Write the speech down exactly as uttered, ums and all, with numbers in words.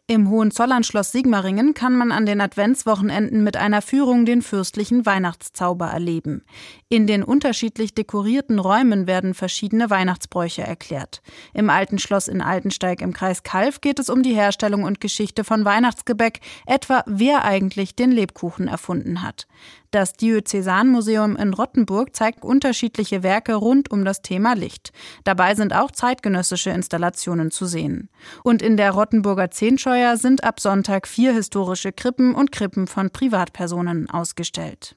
Im Hohenzollern-Schloss Sigmaringen kann man an den Adventswochenenden mit einer Führung den fürstlichen Weihnachtszauber erleben. In den unterschiedlich dekorierten Räumen werden verschiedene Weihnachtsbräuche erklärt. Im Alten Schloss in Altensteig im Kreis Calw geht es um die Herstellung und Geschichte von Weihnachtsgebäck, etwa wer eigentlich den Lebkuchen erfunden hat. Das Diözesanmuseum in Rottenburg zeigt unterschiedliche Werke rund um das Thema Licht. Dabei sind auch zeitgenössische Installationen zu sehen. Und in der Rottenburger Zehntscheuer sind ab Sonntag vier historische Krippen und Krippen von Privatpersonen ausgestellt.